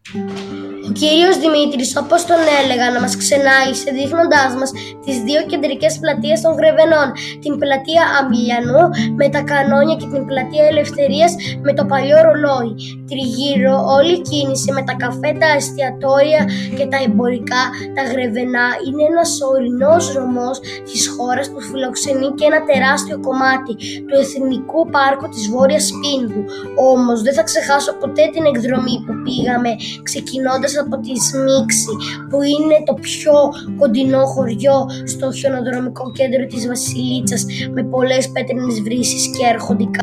Ο κύριος Δημήτρης, όπως τον έλεγα, να μας ξενάγησε δείχνοντάς μας τις δύο κεντρικές πλατείες των Γρεβενών, την πλατεία Αμιλιανού με τα κανόνια και την πλατεία Ελευθερίας με το παλιό ρολόι. Τριγύρω όλη η κίνηση με τα καφέ, τα εστιατόρια και τα εμπορικά. Τα Γρεβενά είναι ένας ορεινός νομός της χώρας που φιλοξενεί και ένα τεράστιο κομμάτι του Εθνικού Πάρκου της Βόρειας Πίνδου. Όμως δεν θα ξεχάσω ποτέ την εκδρομή που πήγαμε ξεκινώντας από τη Σμίξη, που είναι το πιο κοντινό χωριό στο χιονοδρομικό κέντρο της Βασιλίτσας, με πολλές πέτρινες βρύσεις και αρχοντικά